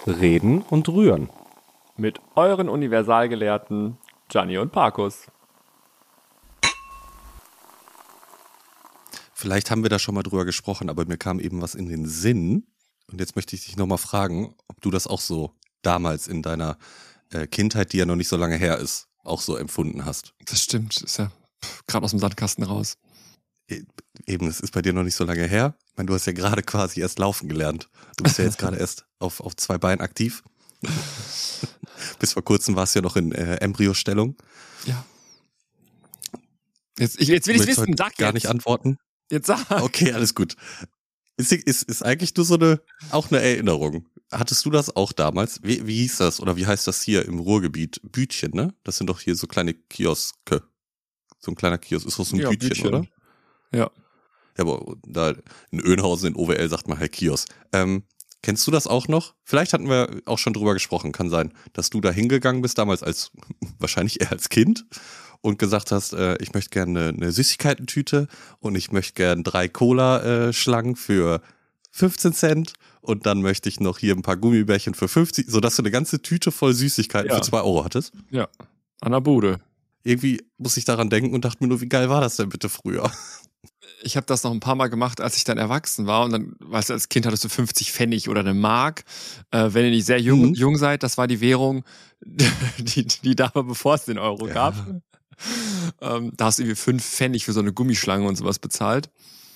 Reden und Rühren. Mit euren Universalgelehrten Gianni und Parkus. Vielleicht haben wir da schon mal drüber gesprochen, aber mir kam eben was in den Sinn. Und jetzt möchte ich dich nochmal fragen, ob du das auch so damals in deiner Kindheit, die ja noch nicht so lange her ist, auch so empfunden hast. Das stimmt, ist ja gerade aus dem Sandkasten raus. Eben, es ist bei dir noch nicht so lange her. Ich meine, du hast ja gerade quasi erst laufen gelernt. Du bist ja jetzt gerade erst auf 2 Beinen aktiv. Bis vor kurzem warst du ja noch in Embryostellung. Ja. Jetzt will ich wissen, sag gar jetzt. nicht antworten. Jetzt sag. Okay, alles gut. Ist eigentlich nur so auch eine Erinnerung. Hattest du das auch damals? Wie hieß das oder wie heißt das hier im Ruhrgebiet? Bütchen, ne? Das sind doch hier so kleine Kioske. So ein kleiner Kiosk. Ist doch so ein Bütchen, oder? Ja. Ja, aber da in Önhausen in OWL sagt man halt Kiosk. Kennst du das auch noch? Vielleicht hatten wir auch schon drüber gesprochen, kann sein, dass du da hingegangen bist, damals wahrscheinlich eher als Kind und gesagt hast, ich möchte gerne eine Süßigkeitentüte und ich möchte gerne 3 Cola-Schlangen für 15 Cent und dann möchte ich noch hier ein paar Gummibärchen für 50, sodass du eine ganze Tüte voll Süßigkeiten für 2 Euro hattest. Ja. An der Bude. Irgendwie muss ich daran denken und dachte mir nur, wie geil war das denn bitte früher? Ich habe das noch ein paar Mal gemacht, als ich dann erwachsen war. Und dann, weißt du, als Kind hattest du 50 Pfennig oder eine Mark. Wenn ihr nicht sehr jung seid, das war die Währung, die da war, bevor es den Euro gab. Da hast du irgendwie 5 Pfennig für so eine Gummischlange und sowas bezahlt.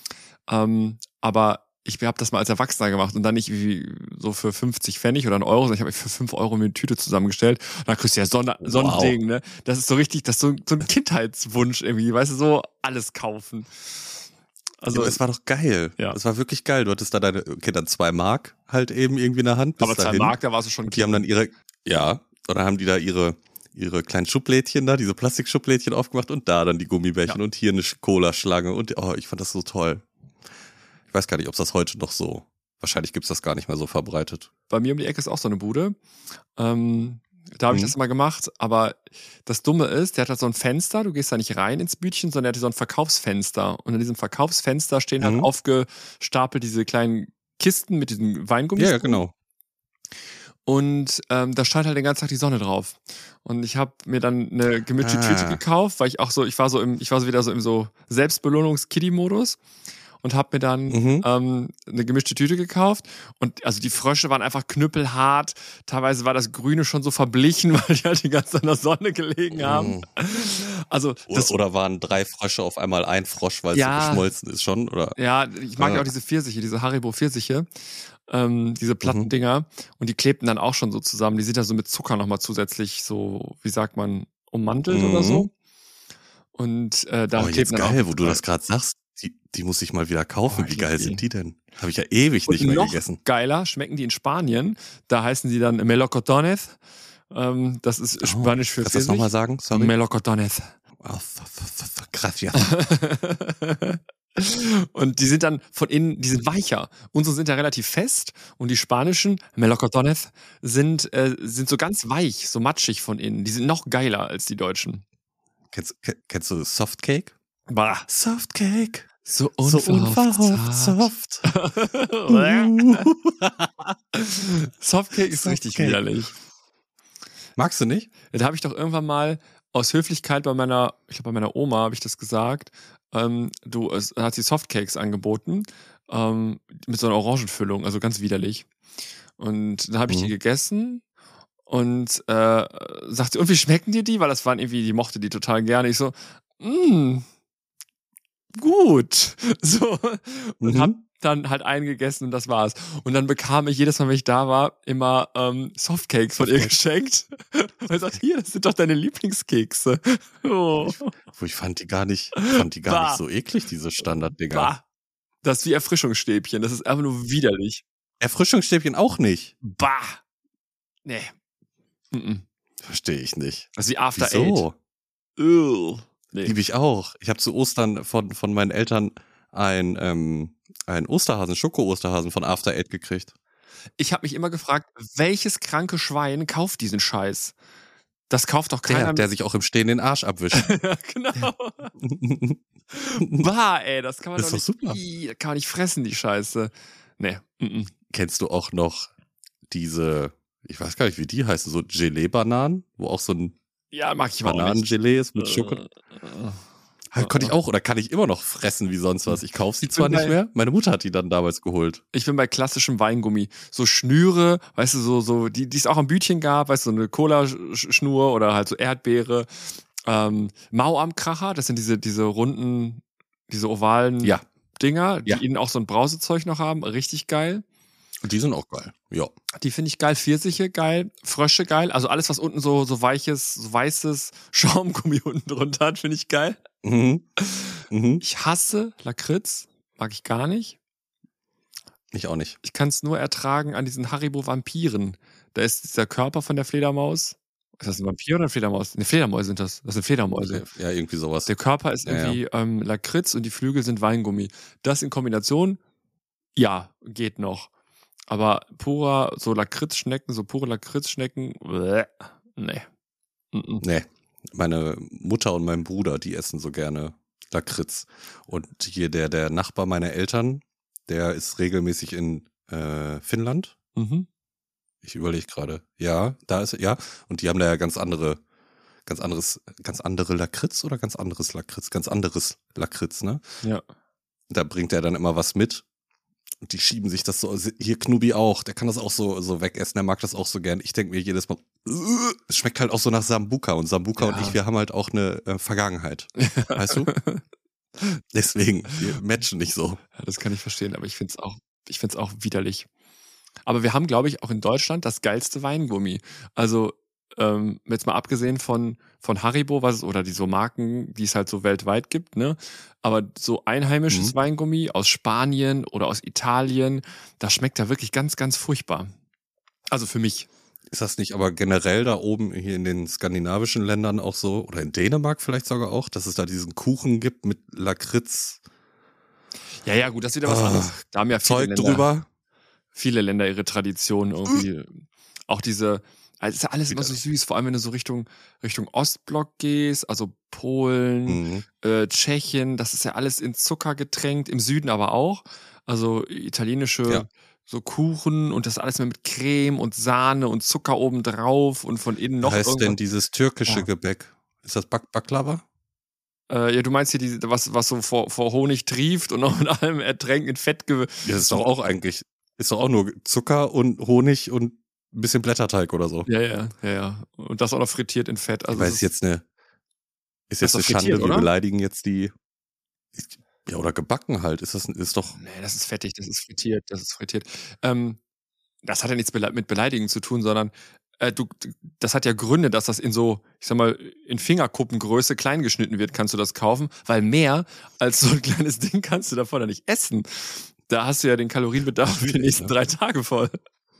Aber ich habe das mal als Erwachsener gemacht und dann nicht wie so für 50 Pfennig oder einen Euro, sondern ich habe für 5 Euro mir eine Tüte zusammengestellt. Und dann kriegst du ja so ein Ding, ne? Das ist so richtig, das ist so ein Kindheitswunsch irgendwie, weißt du, so alles kaufen. Also es war doch geil. Ja. Es war wirklich geil. Du hattest da deine, okay, dann 2 Mark halt eben irgendwie in der Hand. Aber 2 Mark, da warst du schon. Und die haben dann oder haben die da ihre kleinen Schublädchen da, diese Plastikschublädchen aufgemacht und da dann die Gummibärchen und hier eine Cola-Schlange und ich fand das so toll. Ich weiß gar nicht, ob es das heute noch so, wahrscheinlich gibt's das gar nicht mehr so verbreitet. Bei mir um die Ecke ist auch so eine Bude. Da habe ich das mal gemacht, aber das Dumme ist, der hat halt so ein Fenster, du gehst da nicht rein ins Bütchen, sondern der hat so ein Verkaufsfenster. Und in diesem Verkaufsfenster stehen halt aufgestapelt diese kleinen Kisten mit diesen Weingummis. Ja, genau. Und da scheint halt den ganzen Tag die Sonne drauf. Und ich habe mir dann eine gemischte Tüte gekauft, weil ich war so wieder so im so Selbstbelohnungs-Kiddie-Modus. Und habe mir dann eine gemischte Tüte gekauft. Und also die Frösche waren einfach knüppelhart. Teilweise war das Grüne schon so verblichen, weil die halt die ganze Zeit in der Sonne gelegen haben. Also oder waren 3 Frösche auf einmal ein Frosch, weil es so geschmolzen ist schon? Oder? Ja, ich mag ja auch diese Pfirsiche, diese Haribo-Pfirsiche. Diese platten Dinger. Und die klebten dann auch schon so zusammen. Die sind ja so mit Zucker nochmal zusätzlich so, wie sagt man, ummantelt oder so. Und da klebten jetzt dann geil, auch, wo du das gerade sagst. Die muss ich mal wieder kaufen. Wie geil sind die denn? Habe ich ja ewig und nicht mehr noch gegessen. Geiler schmecken die in Spanien. Da heißen die dann Melocotones. Das ist Spanisch für Kannst du das Pfirsich. nochmal sagen? Sorry. Melocotones. Krass, ja. Und die sind dann von innen, die sind weicher. Unsere sind ja relativ fest und die spanischen Melocotones sind so ganz weich, so matschig von innen. Die sind noch geiler als die deutschen. Kennst du Softcake? Bah. Softcake. So unverhofft soft. Softcake ist richtig widerlich. Magst du nicht? Da habe ich doch irgendwann mal aus Höflichkeit bei meiner Oma habe ich das gesagt. Hat sie Softcakes angeboten mit so einer Orangenfüllung, also ganz widerlich. Und dann habe ich die gegessen und sagt sie, und wie schmecken dir die? Weil das waren irgendwie, die mochte die total gerne. Ich so, gut. So. Und hab dann halt einen gegessen und das war's. Und dann bekam ich jedes Mal, wenn ich da war, immer Softcakes von ihr geschenkt. Und ich sagte, hier, das sind doch deine Lieblingskekse. Oh. Ich fand die gar nicht so eklig, diese Standarddinger. Bah. Das ist wie Erfrischungsstäbchen. Das ist einfach nur widerlich. Erfrischungsstäbchen auch nicht. Bah. Nee. Verstehe ich nicht. Das ist wie After Wieso? Eight. Nee. Liebe ich auch. Ich habe zu Ostern von meinen Eltern ein Osterhasen, Schoko-Osterhasen von After Eight gekriegt. Ich habe mich immer gefragt, welches kranke Schwein kauft diesen Scheiß? Das kauft doch keiner. Der sich auch im Stehen den Arsch abwischt. Genau. Bah, ey, das kann man Das doch ist nicht. doch super. Kann man nicht fressen, die Scheiße. Nee. Kennst du auch noch diese, ich weiß gar nicht, wie die heißen, so Gelee-Bananen, wo auch so ein Ja, mag ich aber auch nicht. Bananengelee ist mit Schokolade. Konnte ich auch oder kann ich immer noch fressen wie sonst was. Ich kaufe sie zwar nicht mehr, meine Mutter hat die dann damals geholt. Ich bin bei klassischem Weingummi. So Schnüre, weißt du, so die es auch am Bütchen gab, weißt du, so eine Cola-Schnur oder halt so Erdbeere. Mau am Kracher, das sind diese runden, diese ovalen Dinger, die innen auch so ein Brausezeug noch haben. Richtig geil. Und die sind auch geil, ja. Die finde ich geil. Pfirsiche geil, Frösche geil. Also alles, was unten so weiches, so weißes Schaumgummi unten drunter hat, finde ich geil. Mhm. Ich hasse Lakritz, mag ich gar nicht. Ich auch nicht. Ich kann es nur ertragen an diesen Haribo-Vampiren. Da ist dieser Körper von der Fledermaus. Ist das ein Vampir oder eine Fledermaus? Ne, Fledermäuse sind das. Das sind Fledermäuse. Ja, irgendwie sowas. Der Körper ist irgendwie Lakritz und die Flügel sind Weingummi. Das in Kombination, ja, geht noch. Aber pure Lakritzschnecken, nee. Nee. Meine Mutter und mein Bruder, die essen so gerne Lakritz. Und hier der Nachbar meiner Eltern, der ist regelmäßig in Finnland. Mhm. Ich überlege gerade. Ja, da ist und die haben da ja ganz andere Lakritz oder ganz anderes Lakritz? Ganz anderes Lakritz, ne? Ja. Da bringt er dann immer was mit. Und die schieben sich das so, hier Knubi auch, der kann das auch so wegessen, der mag das auch so gern. Ich denke mir jedes Mal, es schmeckt halt auch so nach Sambuca und Sambuca und ich, wir haben halt auch eine Vergangenheit, weißt du? Deswegen, wir matchen nicht so. Ja, das kann ich verstehen, aber ich find's auch widerlich. Aber wir haben, glaube ich, auch in Deutschland das geilste Weingummi. Also, jetzt mal abgesehen von Haribo, oder die so Marken, die es halt so weltweit gibt, ne? Aber so einheimisches Weingummi aus Spanien oder aus Italien, das schmeckt ja wirklich ganz, ganz furchtbar. Also für mich. Ist das nicht aber generell da oben hier in den skandinavischen Ländern auch so, oder in Dänemark vielleicht sogar auch, dass es da diesen Kuchen gibt mit Lakritz? Ja, gut, das ist wieder was anderes. Da haben ja viele Länder ihre Tradition irgendwie. Auch diese, also ist ja alles immer so süß, vor allem wenn du so Richtung Ostblock gehst, also Polen, Tschechien, das ist ja alles in Zucker getränkt, im Süden aber auch. Also italienische so Kuchen und das alles mit Creme und Sahne und Zucker obendrauf und von innen noch irgendwas. Was heißt denn dieses türkische Gebäck? Ist das Baklava? Ja, du meinst hier was so vor Honig trieft und noch mit allem ertränkt in Fett. Ja, das ist doch auch eigentlich, ist doch auch nur Zucker und Honig und ein bisschen Blätterteig oder so. Ja. Und das auch noch frittiert in Fett. Also weil ist jetzt eine Schande, wir beleidigen jetzt die. Ja, oder gebacken halt. Ist doch. Nee, das ist fettig, das ist frittiert. Das hat ja nichts mit Beleidigen zu tun, sondern das hat ja Gründe, dass das in so, ich sag mal, in Fingerkuppengröße klein geschnitten wird, kannst du das kaufen, weil mehr als so ein kleines Ding kannst du davon ja nicht essen. Da hast du ja den Kalorienbedarf für die nächsten 3 Tage voll.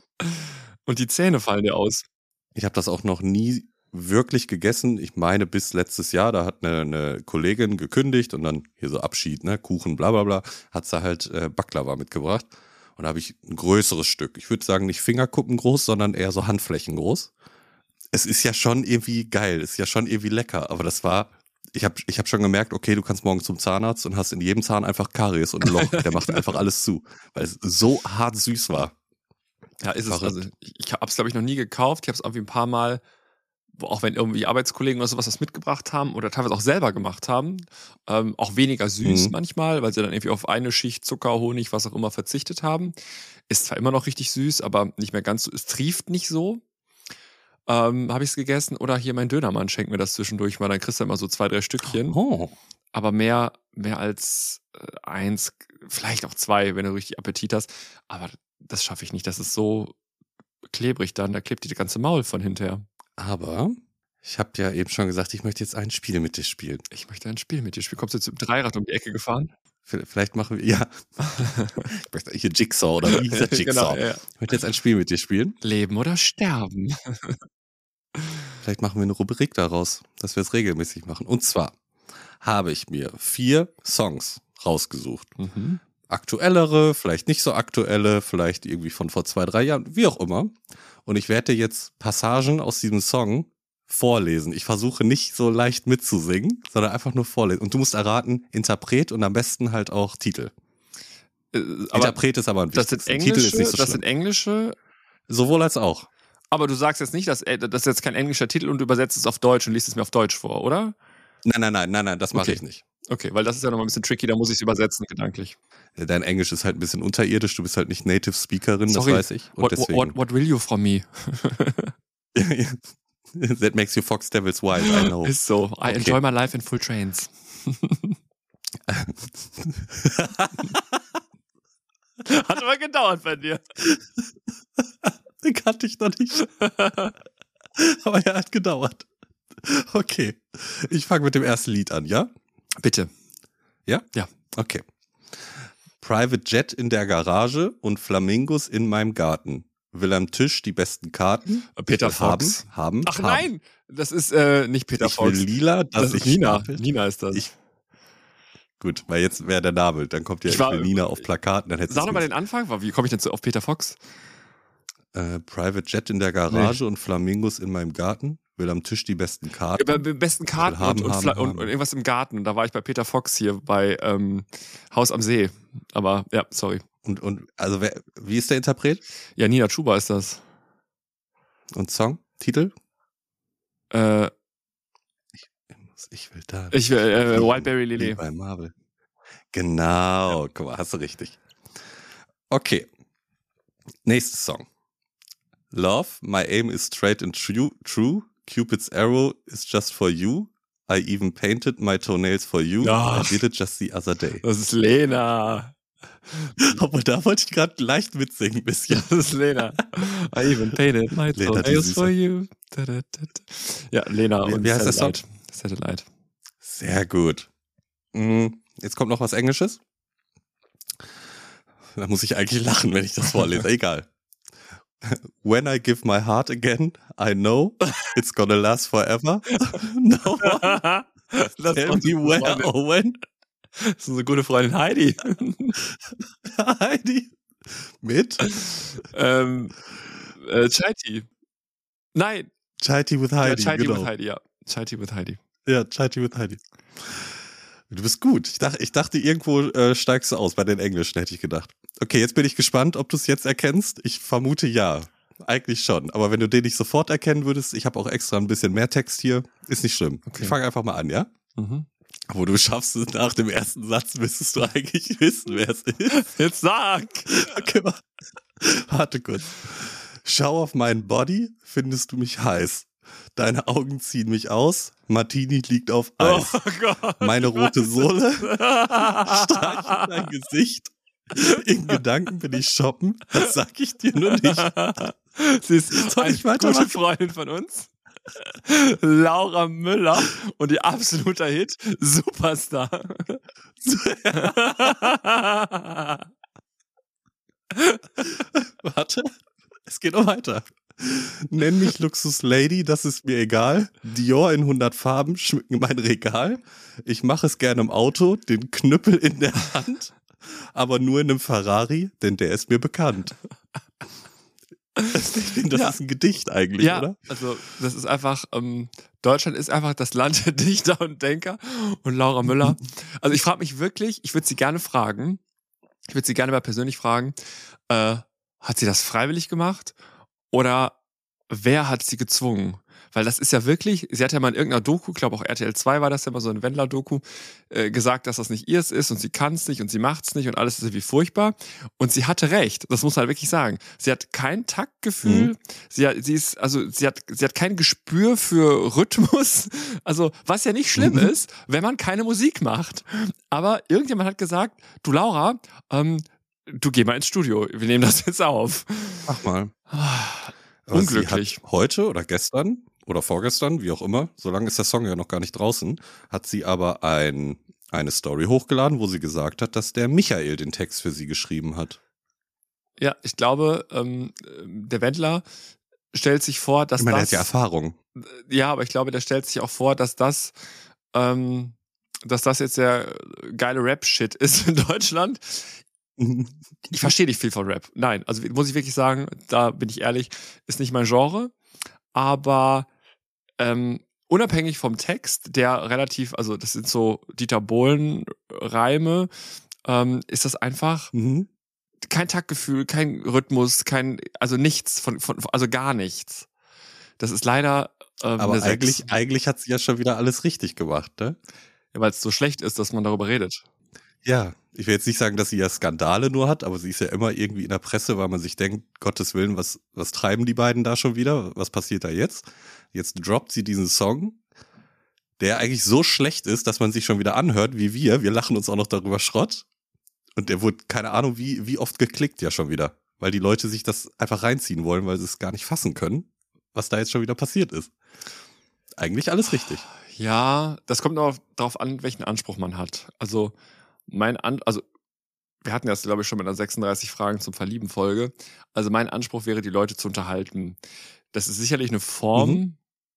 Und die Zähne fallen dir aus. Ich habe das auch noch nie wirklich gegessen. Ich meine, bis letztes Jahr, da hat eine Kollegin gekündigt und dann hier so Abschied, ne, Kuchen, bla bla bla, hat sie halt Baklava mitgebracht. Und da habe ich ein größeres Stück. Ich würde sagen, nicht Fingerkuppen groß, sondern eher so Handflächen groß. Es ist ja schon irgendwie geil, ist ja schon irgendwie lecker. Aber das war, ich hab schon gemerkt, okay, du kannst morgen zum Zahnarzt und hast in jedem Zahn einfach Karies und ein Loch. Der macht einfach alles zu, weil es so hart süß war. Ja, ist es. Also ich habe es, glaube ich, noch nie gekauft. Ich habe es irgendwie ein paar Mal, auch wenn irgendwie Arbeitskollegen oder sowas das mitgebracht haben oder teilweise auch selber gemacht haben, auch weniger süß manchmal, weil sie dann irgendwie auf eine Schicht Zucker, Honig, was auch immer verzichtet haben. Ist zwar immer noch richtig süß, aber nicht mehr ganz so, es trieft nicht so. Habe ich es gegessen oder hier mein Dönermann schenkt mir das zwischendurch mal, dann kriegst du immer so 2, 3 Stückchen. Oh. Aber mehr als 1, vielleicht auch 2, wenn du richtig Appetit hast. Aber das schaffe ich nicht, das ist so klebrig dann, da klebt die ganze Maul von hinterher. Aber ich habe ja eben schon gesagt, ich möchte jetzt ein Spiel mit dir spielen. Ich möchte ein Spiel mit dir spielen. Kommst du jetzt mit dem Dreirad um die Ecke gefahren? Vielleicht machen wir, ja. Ich möchte hier Jigsaw oder wie gesagt Jigsaw. Genau, ja. Ich möchte jetzt ein Spiel mit dir spielen. Leben oder sterben. Vielleicht machen wir eine Rubrik daraus, dass wir es regelmäßig machen. Und zwar habe ich mir 4 Songs rausgesucht. Aktuellere, vielleicht nicht so aktuelle, vielleicht irgendwie von vor 2, 3 Jahren, wie auch immer. Und ich werde jetzt Passagen aus diesem Song vorlesen. Ich versuche nicht so leicht mitzusingen, sondern einfach nur vorlesen. Und du musst erraten, Interpret und am besten halt auch Titel. Interpret ist aber ein wichtiges. Titel ist nicht so schlimm. Das sind englische Sowohl als auch. Aber du sagst jetzt nicht, dass das jetzt kein englischer Titel und du übersetzt es auf Deutsch und liest es mir auf Deutsch vor, oder? Nein, das mache Okay. ich nicht. Okay, weil das ist ja nochmal ein bisschen tricky, da muss ich es übersetzen, gedanklich. Dein Englisch ist halt ein bisschen unterirdisch, du bist halt nicht Native Speakerin, Sorry, das weiß ich. Und deswegen. what will you from me? That makes you Fox Devils wild, I know. Ist so. I enjoy my life in full trains. Hat aber gedauert bei dir. Den kannte ich noch nicht. Aber er hat gedauert. Okay. Ich fange mit dem ersten Lied an, ja? Bitte. Ja? Ja. Okay. Private Jet in der Garage und Flamingos in meinem Garten. Will am Tisch die besten Karten. Peter Fox. Haben. Ach haben. nein, das ist nicht Peter Ich Fox. will lila, das ist Nina. Nina ist das. Gut, weil jetzt wäre der Name. Dann kommt ja ich will Nina auf Plakaten. Dann Sag doch mal den Anfang. Wie komme ich denn auf Peter Fox? Private Jet in der Garage und Flamingos in meinem Garten. Will am Tisch die besten Karten. Besten Karten und irgendwas im Garten. Und da war ich bei Peter Fox hier bei Haus am See. Aber ja, sorry. Und also wie ist der Interpret? Ja, Nina Chuba ist das. Und Song? Titel? Ich will da. Wildberry Lily. Bei Marvel. Genau, ja. Guck mal, hast du richtig. Okay. Nächster Song. Love, my aim is straight and true. Cupid's arrow is just for you. I even painted my toenails for you. Oh. I did it just the other day. Das ist Lena. Aber da wollte ich gerade leicht mitsingen ein bisschen. Das ist Lena. I even painted my toenails for you. Ja, Lena und wie heißt das Song? Satellite. Sehr gut. Jetzt kommt noch was Englisches. Da muss ich eigentlich lachen, wenn ich das vorlese. Egal. When I give my heart again, I know it's gonna last forever. No one tell me where or when. Das ist unsere gute Freundin Heidi. Heidi. Mit? Chai Tea. Nein. Chai Tea with Heidi. Ja, Chai Tea genau. with Heidi, ja. Chai Tea with Heidi. Ja, Chai Tea with Heidi. Du bist gut. Ich dachte irgendwo steigst du aus. Bei den Englischen hätte ich gedacht. Okay, jetzt bin ich gespannt, ob du es jetzt erkennst. Ich vermute ja. Eigentlich schon. Aber wenn du den nicht sofort erkennen würdest, ich habe auch extra ein bisschen mehr Text hier, ist nicht schlimm. Okay. Ich fange einfach mal an, ja? Mhm. Aber du schaffst es nach dem ersten Satz, müsstest du eigentlich wissen, wer es ist. Jetzt sag! Okay, warte kurz. Schau auf meinen Body, findest du mich heiß. Deine Augen ziehen mich aus, Martini liegt auf Eis. Oh Gott, meine rote Sohle streichelt dein Gesicht. In Gedanken bin ich shoppen, das sag ich dir nur nicht. Sie ist eine gute Freundin von uns. Laura Müller und ihr absoluter Hit, Superstar. Warte, es geht noch weiter. Nenn mich Luxus Lady, das ist mir egal. Dior in 100 Farben schmücken mein Regal. Ich mache es gerne im Auto, den Knüppel in der Hand, aber nur in einem Ferrari, denn der ist mir bekannt. Ich finde, das ist ein Gedicht eigentlich, oder? Also das ist einfach, Deutschland ist einfach das Land der Dichter und Denker und Laura Müller. Also ich frage mich wirklich, ich würde sie gerne mal persönlich fragen, hat sie das freiwillig gemacht oder wer hat sie gezwungen? Weil das ist ja wirklich, sie hat ja mal in irgendeiner Doku, glaube auch RTL 2 war das ja mal so eine Wendler-Doku, gesagt, dass das nicht ihrs ist und sie kann es nicht und sie macht es nicht und alles ist irgendwie furchtbar. Und sie hatte recht, das muss man halt wirklich sagen. Sie hat kein Taktgefühl, sie hat kein Gespür für Rhythmus, also was ja nicht schlimm ist, wenn man keine Musik macht. Aber irgendjemand hat gesagt, du Laura, du geh mal ins Studio, wir nehmen das jetzt auf. Mach mal. Unglücklich. Sie hat heute oder gestern oder vorgestern, wie auch immer, solange ist der Song ja noch gar nicht draußen, hat sie aber eine Story hochgeladen, wo sie gesagt hat, dass der Michael den Text für sie geschrieben hat. Ja, ich glaube, der Wendler stellt sich vor, dass der hat ja Erfahrung. Ja, aber ich glaube, der stellt sich auch vor, dass das jetzt der geile Rap-Shit ist in Deutschland. Ich verstehe nicht viel von Rap. Nein, also muss ich wirklich sagen, da bin ich ehrlich, ist nicht mein Genre. Aber unabhängig vom Text, der relativ, also das sind so Dieter Bohlen-Reime, ist das einfach kein Taktgefühl, kein Rhythmus, also nichts, also gar nichts. Das ist leider Aber eine 6. eigentlich hat sie ja schon wieder alles richtig gemacht, ne? Ja, weil es so schlecht ist, dass man darüber redet. Ja, ich will jetzt nicht sagen, dass sie ja Skandale nur hat, aber sie ist ja immer irgendwie in der Presse, weil man sich denkt, Gottes Willen, was treiben die beiden da schon wieder? Was passiert da jetzt? Jetzt droppt sie diesen Song, der eigentlich so schlecht ist, dass man sich schon wieder anhört, wie wir. Wir lachen uns auch noch darüber Schrott. Und der wurde, keine Ahnung, wie oft geklickt ja schon wieder. Weil die Leute sich das einfach reinziehen wollen, weil sie es gar nicht fassen können, was da jetzt schon wieder passiert ist. Eigentlich alles richtig. Ja, das kommt auch darauf an, welchen Anspruch man hat. Also wir hatten das, glaube ich, schon mit einer 36 Fragen zum Verlieben-Folge. Also mein Anspruch wäre, die Leute zu unterhalten. Das ist sicherlich eine Form,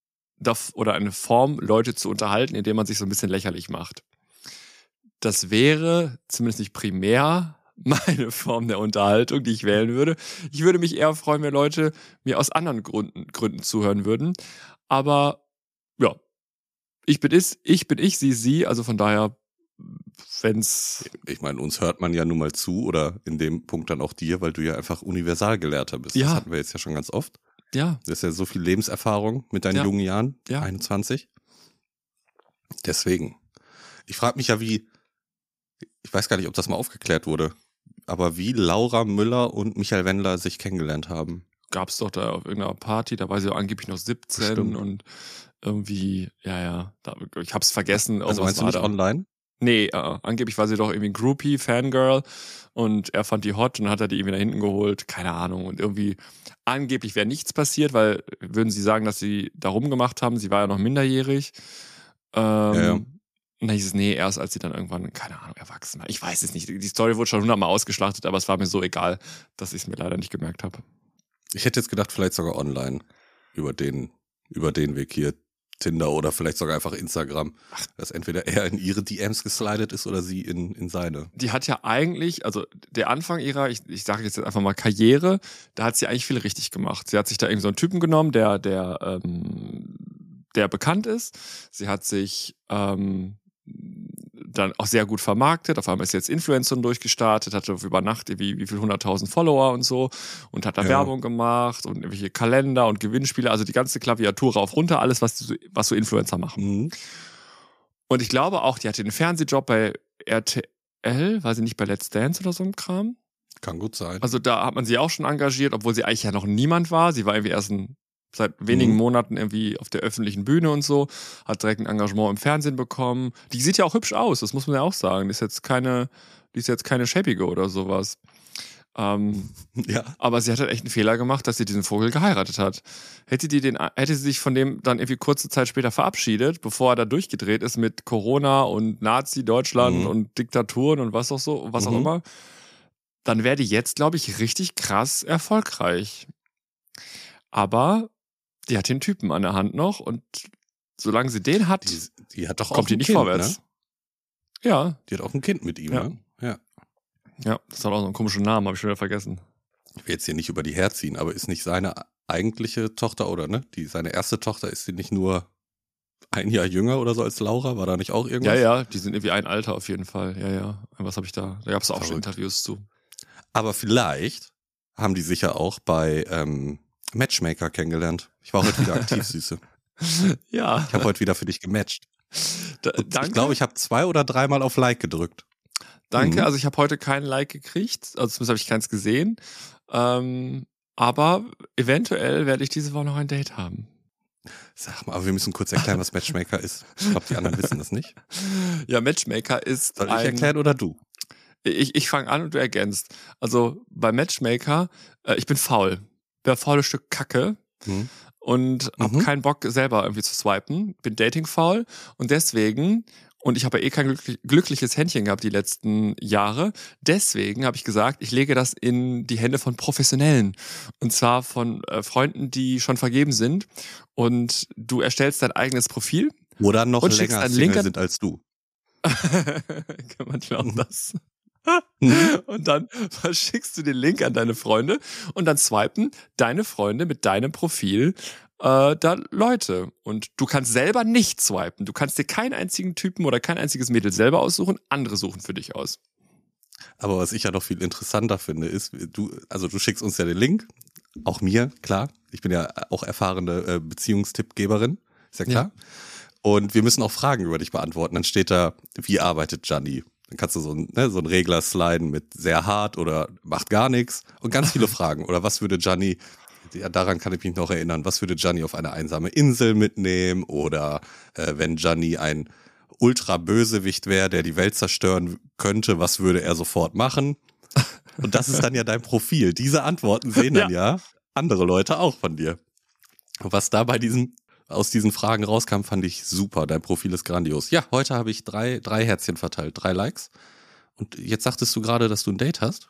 Leute zu unterhalten, indem man sich so ein bisschen lächerlich macht. Das wäre zumindest nicht primär meine Form der Unterhaltung, die ich wählen würde. Ich würde mich eher freuen, wenn Leute mir aus anderen Gründen zuhören würden. Aber ja, ich bin ich, sie, also von daher, wenn's... Ich meine, uns hört man ja nun mal zu oder in dem Punkt dann auch dir, weil du ja einfach Universalgelehrter bist. Ja. Das hatten wir jetzt ja schon ganz oft. Ja. Du hast ja so viel Lebenserfahrung mit deinen jungen Jahren, 21. Deswegen. Ich frage mich ja, ich weiß gar nicht, ob das mal aufgeklärt wurde, aber wie Laura Müller und Michael Wendler sich kennengelernt haben. Gab's doch da auf irgendeiner Party, da war sie angeblich noch 17 Bestimmt. Und irgendwie, ich hab's vergessen. Also meinst du nicht online? Nee, angeblich war sie doch irgendwie ein Groupie, Fangirl und er fand die hot und dann hat er die irgendwie nach hinten geholt, keine Ahnung. Und irgendwie angeblich wäre nichts passiert, weil würden sie sagen, dass sie da rumgemacht haben, sie war ja noch minderjährig. Ja. Und dann hieß es, nee, erst als sie dann irgendwann, keine Ahnung, erwachsen war. Ich weiß es nicht, die Story wurde schon 100-mal ausgeschlachtet, aber es war mir so egal, dass ich es mir leider nicht gemerkt habe. Ich hätte jetzt gedacht, vielleicht sogar online über den Weg hier. Tinder oder vielleicht sogar einfach Instagram, dass entweder er in ihre DMs geslidet ist oder sie in seine. Die hat ja eigentlich, also der Anfang ihrer, ich sage jetzt einfach mal Karriere, da hat sie eigentlich viel richtig gemacht. Sie hat sich da irgendwie so einen Typen genommen, der bekannt ist. Sie hat sich dann auch sehr gut vermarktet. Auf einmal ist sie jetzt Influencerin durchgestartet, hatte über Nacht wie viel 100.000 Follower und so und hat da Werbung gemacht und irgendwelche Kalender und Gewinnspiele, also die ganze Klaviatur rauf runter, alles, was so Influencer machen. Mhm. Und ich glaube auch, die hatte den Fernsehjob bei RTL, war sie nicht bei Let's Dance oder so ein Kram? Kann gut sein. Also da hat man sie auch schon engagiert, obwohl sie eigentlich ja noch niemand war. Sie war irgendwie erst seit wenigen Monaten irgendwie auf der öffentlichen Bühne und so, hat direkt ein Engagement im Fernsehen bekommen. Die sieht ja auch hübsch aus, das muss man ja auch sagen. Die ist jetzt keine schäbige oder sowas. Ja. Aber sie hat halt echt einen Fehler gemacht, dass sie diesen Vogel geheiratet hat. Hätte sie sich von dem dann irgendwie kurze Zeit später verabschiedet, bevor er da durchgedreht ist mit Corona und Nazi-Deutschland und Diktaturen und was auch immer, dann wäre die jetzt, glaube ich, richtig krass erfolgreich. Aber die hat den Typen an der Hand noch und solange sie den hat, die hat doch kommt auch die ein nicht kind, vorwärts. Ne? Ja. Die hat auch ein Kind mit ihm, Ja. ne? Ja. Ja, das hat auch so einen komischen Namen, habe ich schon wieder vergessen. Ich will jetzt hier nicht über die herziehen, aber ist nicht seine eigentliche Tochter oder ne? Seine erste Tochter, ist sie nicht nur ein Jahr jünger oder so als Laura? War da nicht auch irgendwas? Ja, die sind irgendwie ein Alter auf jeden Fall. Ja. Was habe ich da? Da gab es auch schon Interviews zu. Aber vielleicht haben die sich ja auch bei Matchmaker kennengelernt. Ich war heute wieder aktiv, Süße. Ja. Ich habe heute wieder für dich gematcht. Danke. Ich glaube, ich habe 2 oder 3 Mal auf Like gedrückt. Danke, also ich habe heute kein Like gekriegt, also zumindest habe ich keins gesehen. Aber eventuell werde ich diese Woche noch ein Date haben. Sag mal, aber wir müssen kurz erklären, was Matchmaker ist. Ich glaube, die anderen wissen das nicht. Ja, Matchmaker ist Soll ich erklären oder du? Ich fange an und du ergänzt. Also bei Matchmaker, ich bin faul. Bin ein faules Stück Kacke. Und habe keinen Bock, selber irgendwie zu swipen. Bin datingfaul und deswegen, und ich habe ja kein glückliches Händchen gehabt die letzten Jahre, deswegen habe ich gesagt, ich lege das in die Hände von Professionellen. Und zwar von Freunden, die schon vergeben sind. Und du erstellst dein eigenes Profil. Oder noch und länger Single sind als du. Kann man glauben, das. Und dann verschickst du den Link an deine Freunde und dann swipen deine Freunde mit deinem Profil da Leute. Und du kannst selber nicht swipen. Du kannst dir keinen einzigen Typen oder kein einziges Mädel selber aussuchen, andere suchen für dich aus. Aber was ich ja noch viel interessanter finde, ist, du schickst uns ja den Link, auch mir, klar. Ich bin ja auch erfahrene Beziehungstippgeberin, ist ja klar. Ja. Und wir müssen auch Fragen über dich beantworten. Dann steht da, wie arbeitet Gianni? Dann kannst du so einen Regler sliden mit sehr hart oder macht gar nichts und ganz viele Fragen. Oder was würde Gianni, ja, daran kann ich mich noch erinnern, was würde Gianni auf eine einsame Insel mitnehmen? Oder wenn Gianni ein Ultra-Bösewicht wäre, der die Welt zerstören könnte, was würde er sofort machen? Und das ist dann ja dein Profil. Diese Antworten sehen dann ja andere Leute auch von dir. Und was da aus diesen Fragen rauskam, fand ich super. Dein Profil ist grandios. Ja, heute habe ich drei Herzchen verteilt, 3 Likes. Und jetzt sagtest du gerade, dass du ein Date hast?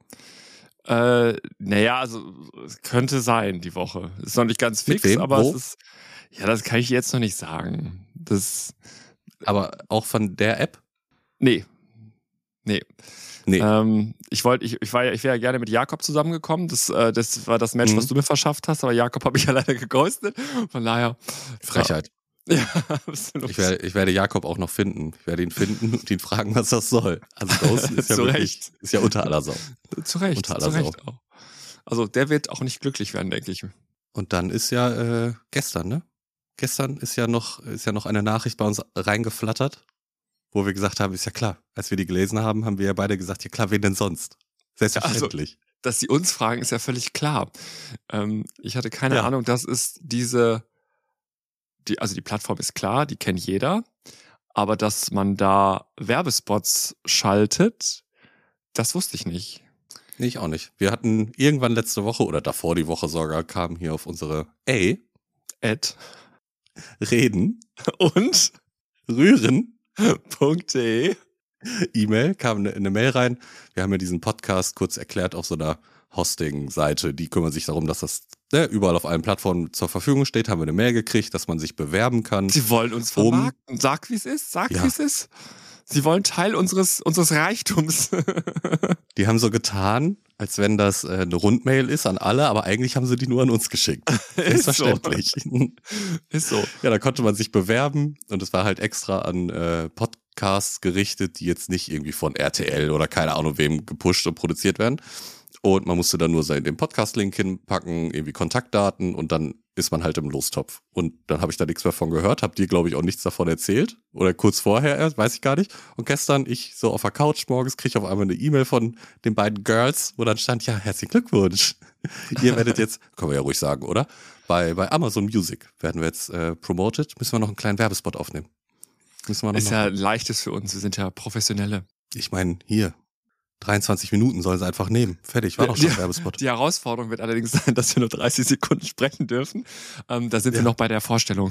Naja, also es könnte sein die Woche. Ist noch nicht ganz fix, mit wem? Aber Wo? es ist, ja, das kann ich jetzt noch nicht sagen. Aber auch von der App? Nee. Nee. Ich wäre ja gerne mit Jakob zusammengekommen. Das war das Match, was du mir verschafft hast, aber Jakob habe ich ja leider geghostet. Von daher. Frechheit. Ja, absolut. Ich werde Jakob auch noch finden. Ich werde ihn finden und ihn fragen, was das soll. Also ghosten ist ja wirklich, ist ja unter aller Sau. Zu Recht auch. Also der wird auch nicht glücklich werden, denke ich. Und dann ist ja gestern, ne? Gestern ist ja noch eine Nachricht bei uns reingeflattert, wo wir gesagt haben, ist ja klar. Als wir die gelesen haben, haben wir ja beide gesagt, ja klar, wen denn sonst? Selbstverständlich. Ja, also, dass sie uns fragen, ist ja völlig klar. Ich hatte keine Ahnung, das ist die Plattform ist klar, die kennt jeder. Aber dass man da Werbespots schaltet, das wusste ich nicht. Nee, ich auch nicht. Wir hatten irgendwann letzte Woche oder davor die Woche sogar, kam hier auf unsere Reden und rühren.de E-Mail, kam eine Mail rein. Wir haben ja diesen Podcast kurz erklärt auf so einer Hosting-Seite. Die kümmern sich darum, dass das überall auf allen Plattformen zur Verfügung steht. Haben wir eine Mail gekriegt, dass man sich bewerben kann. Sie wollen uns vermarkten. Sag, wie es ist. Wie es ist. Sie wollen Teil unseres Reichtums. Die haben so getan, als wenn das eine Rundmail ist an alle, aber eigentlich haben sie die nur an uns geschickt. Selbstverständlich. Ist so. Ja, da konnte man sich bewerben und es war halt extra an Podcasts gerichtet, die jetzt nicht irgendwie von RTL oder keine Ahnung wem gepusht und produziert werden. Und man musste dann nur den Podcast-Link hinpacken, irgendwie Kontaktdaten und dann ist man halt im Lostopf. Und dann habe ich da nichts mehr von gehört, habe dir, glaube ich, auch nichts davon erzählt. Oder kurz vorher erst, weiß ich gar nicht. Und gestern, ich so auf der Couch morgens, kriege ich auf einmal eine E-Mail von den beiden Girls, wo dann stand, ja, herzlichen Glückwunsch. Ihr werdet jetzt, können wir ja ruhig sagen, oder? Bei Amazon Music werden wir jetzt promoted. Müssen wir noch einen kleinen Werbespot aufnehmen. Ist ja leichtes für uns, wir sind ja Professionelle. Ich meine, hier. 23 Minuten sollen sie einfach nehmen. Fertig, war doch schon ein Werbespot. Die Herausforderung wird allerdings sein, dass wir nur 30 Sekunden sprechen dürfen. Da sind wir noch bei der Vorstellung.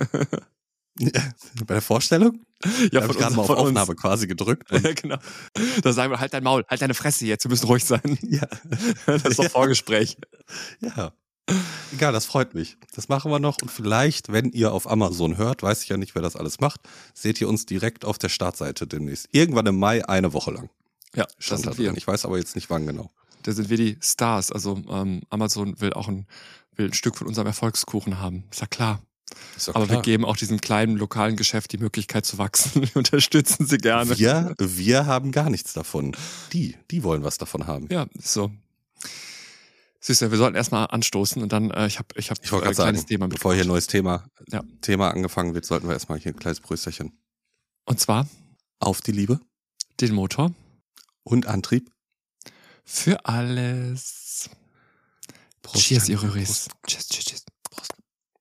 Bei der Vorstellung? Ja, da habe ich gerade mal auf Aufnahme quasi gedrückt. Ja, genau. Da sagen wir, halt dein Maul, halt deine Fresse jetzt, wir müssen ruhig sein. Ja. Das ist doch Vorgespräch. Ja. Egal, das freut mich. Das machen wir noch und vielleicht, wenn ihr auf Amazon hört, weiß ich ja nicht, wer das alles macht, seht ihr uns direkt auf der Startseite demnächst. Irgendwann im Mai, eine Woche lang. Ja, das sind wir. Ich weiß aber jetzt nicht, wann genau. Da sind wir die Stars. Also Amazon will ein Stück von unserem Erfolgskuchen haben. Ist ja klar. Aber wir geben auch diesem kleinen lokalen Geschäft die Möglichkeit zu wachsen. Wir unterstützen sie gerne. Wir haben gar nichts davon. Die wollen was davon haben. Ja, ist so. Süß, wir sollten erstmal anstoßen und dann, ich hab ein kleines sagen, Thema mitgebracht. Bevor hier ein neues Thema angefangen wird, sollten wir erstmal hier ein kleines Prösterchen. Und zwar? Auf die Liebe. Den Motor. Und Antrieb. Für alles. Prost, cheers, ihr Röhris. Cheers. Prost.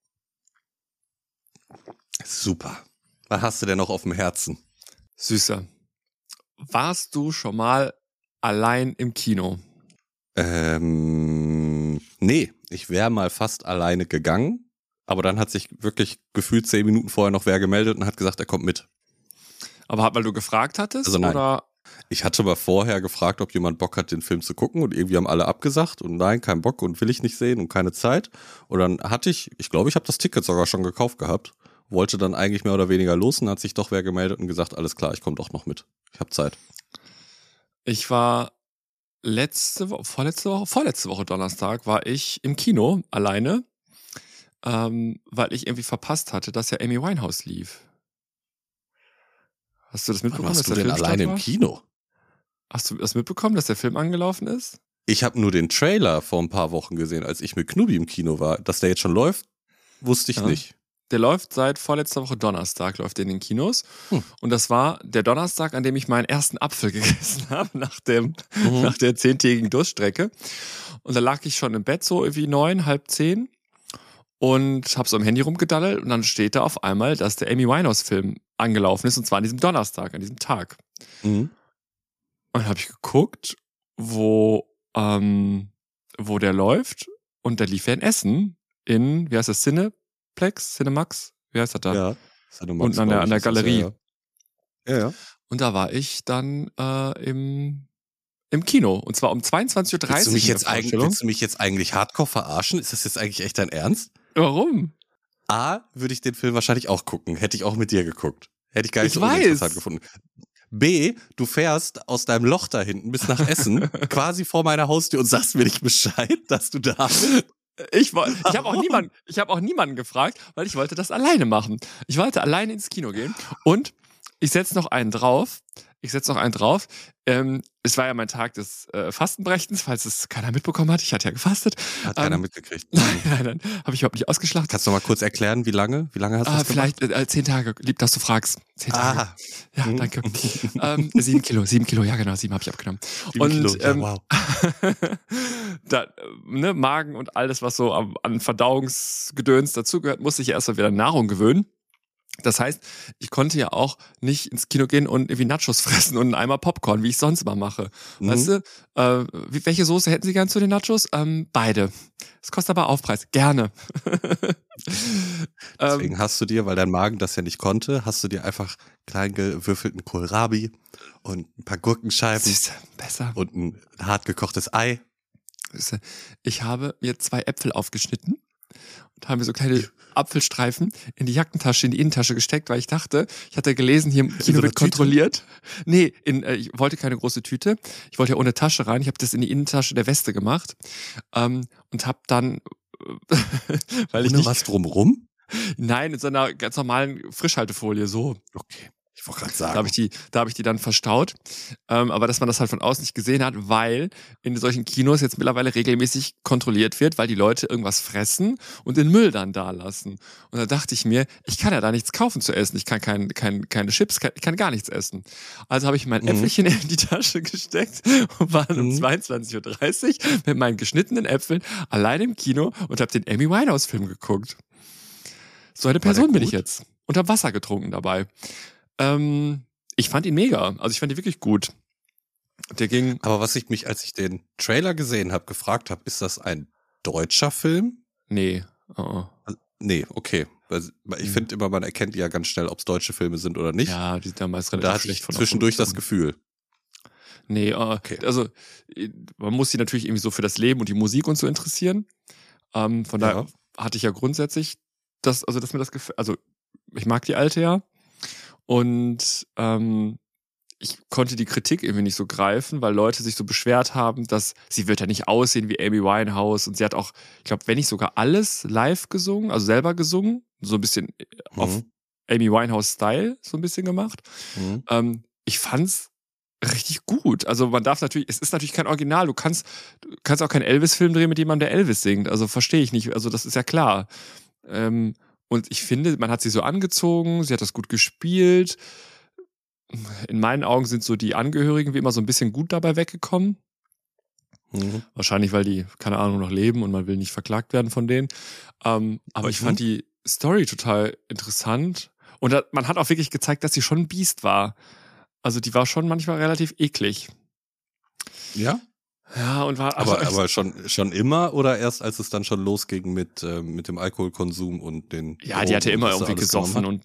Super. Was hast du denn noch auf dem Herzen? Süßer. Warst du schon mal allein im Kino? Nee, ich wäre mal fast alleine gegangen, aber dann hat sich wirklich gefühlt 10 Minuten vorher noch wer gemeldet und hat gesagt, er kommt mit. Aber weil du gefragt hattest? Also nein. Oder? Ich hatte aber vorher gefragt, ob jemand Bock hat, den Film zu gucken und irgendwie haben alle abgesagt und nein, kein Bock und will ich nicht sehen und keine Zeit. Und dann hatte ich glaube, ich habe das Ticket sogar schon gekauft gehabt, wollte dann eigentlich mehr oder weniger los und hat sich doch wer gemeldet und gesagt, alles klar, ich komme doch noch mit. Ich habe Zeit. Ich war vorletzte Woche Donnerstag war ich im Kino alleine, weil ich irgendwie verpasst hatte, dass ja Amy Winehouse lief. Hast du das mitbekommen? Warst du denn alleine im Kino? Hast du das mitbekommen, dass der Film angelaufen ist? Ich habe nur den Trailer vor ein paar Wochen gesehen, als ich mit Knubi im Kino war. Dass der jetzt schon läuft, wusste ich nicht. Der läuft seit vorletzter Woche Donnerstag, läuft der in den Kinos. Und das war der Donnerstag, an dem ich meinen ersten Apfel gegessen habe, nach der 10-tägigen Durststrecke. Und da lag ich schon im Bett, so irgendwie 9, halb 10 und habe so am Handy rumgedaddelt und dann steht da auf einmal, dass der Amy Winehouse-Film angelaufen ist und zwar an diesem Donnerstag, an diesem Tag. Und dann habe ich geguckt, wo der läuft und der lief ja in Essen in, wie heißt das, Cinemax? Wie heißt das da? Ja, Cinemax. Unten an der Galerie. Ja. Und da war ich dann im Kino. Und zwar um 22.30 Uhr. Willst du mich jetzt eigentlich hardcore verarschen? Ist das jetzt eigentlich echt dein Ernst? Warum? A, würde ich den Film wahrscheinlich auch gucken. Hätte ich auch mit dir geguckt. Hätte ich gar nicht Ich so weiß. uninteressant gefunden. B, du fährst aus deinem Loch da hinten bis nach Essen, quasi vor meiner Haustür und sagst mir nicht Bescheid, dass du da bist. Ich habe auch niemanden gefragt, weil ich wollte das alleine machen. Ich wollte alleine ins Kino gehen und ich setze noch einen drauf. Es war ja mein Tag des Fastenbrechens, falls es keiner mitbekommen hat. Ich hatte ja gefastet. Hat keiner mitgekriegt. Nein, habe ich überhaupt nicht ausgeschlachtet. Kannst du noch mal kurz erklären, wie lange? Wie lange hast du das gemacht? Vielleicht 10 Tage. Lieb, dass du fragst. 10 Tage. Ja, danke. 7 Kilo, ja genau, 7 habe ich abgenommen. 7 Kilo, ja, wow. Magen und alles, was so an Verdauungsgedöns dazugehört, musste ich ja erstmal wieder an Nahrung gewöhnen. Das heißt, ich konnte ja auch nicht ins Kino gehen und irgendwie Nachos fressen und einen Eimer Popcorn, wie ich sonst mal mache. Weißt du, welche Soße hätten Sie gern zu den Nachos? Beide. Das kostet aber Aufpreis. Gerne. Deswegen hast du dir, weil dein Magen das ja nicht konnte, hast du dir einfach klein gewürfelten Kohlrabi und ein paar Gurkenscheiben besser. Und ein hart gekochtes Ei. Ich habe mir 2 Äpfel aufgeschnitten und habe mir so kleine Apfelstreifen in die Jackentasche, in die Innentasche gesteckt, weil ich dachte, ich hatte gelesen, hier im Kino wird kontrolliert. Nee, ich wollte keine große Tüte. Ich wollte ja ohne Tasche rein. Ich habe das in die Innentasche der Weste gemacht und habe dann, weil ich nicht... was drumrum? Nein, in so einer ganz normalen Frischhaltefolie, so. Okay. Ich wollte gerade sagen. Da hab ich die dann verstaut. Aber dass man das halt von außen nicht gesehen hat, weil in solchen Kinos jetzt mittlerweile regelmäßig kontrolliert wird, weil die Leute irgendwas fressen und den Müll dann da lassen. Und da dachte ich mir, ich kann ja da nichts kaufen zu essen. Ich kann keine Chips, ich kann gar nichts essen. Also habe ich mein Äpfelchen in die Tasche gesteckt und war um 22.30 Uhr mit meinen geschnittenen Äpfeln allein im Kino und habe den Amy Winehouse-Film geguckt. So eine Person bin ich jetzt. Und habe Wasser getrunken dabei. Ich fand ihn mega. Also ich fand ihn wirklich gut. Der ging. Aber was ich mich, als ich den Trailer gesehen habe, gefragt habe, ist das ein deutscher Film? Nee. Nee, okay. Ich finde immer, man erkennt ja ganz schnell, ob es deutsche Filme sind oder nicht. Ja, die sind da meist relativ schlecht von zwischendurch das Gefühl. Nee, okay. Also man muss sich natürlich irgendwie so für das Leben und die Musik und so interessieren. Von daher hatte ich ja grundsätzlich dass mir das gefällt. Also ich mag die Alte ja. Und ich konnte die Kritik irgendwie nicht so greifen, weil Leute sich so beschwert haben, dass sie wird ja nicht aussehen wie Amy Winehouse und sie hat auch, ich glaube, wenn nicht sogar alles live gesungen, also selber gesungen, so ein bisschen auf Amy Winehouse-Style so ein bisschen gemacht. Ich fand's richtig gut. Also man darf natürlich, es ist natürlich kein Original, du kannst auch keinen Elvis-Film drehen mit jemandem, der Elvis singt, also verstehe ich nicht, also das ist ja klar. Und ich finde, man hat sie so angezogen, sie hat das gut gespielt. In meinen Augen sind so die Angehörigen wie immer so ein bisschen gut dabei weggekommen. Wahrscheinlich, weil die, keine Ahnung, noch leben und man will nicht verklagt werden von denen. Aber ich fand die Story total interessant. Und man hat auch wirklich gezeigt, dass sie schon ein Biest war. Also die war schon manchmal relativ eklig. Ja? Ja, und war aber schon immer oder erst als es dann schon losging mit dem Alkoholkonsum und den Ja, die hatte immer irgendwie gesoffen und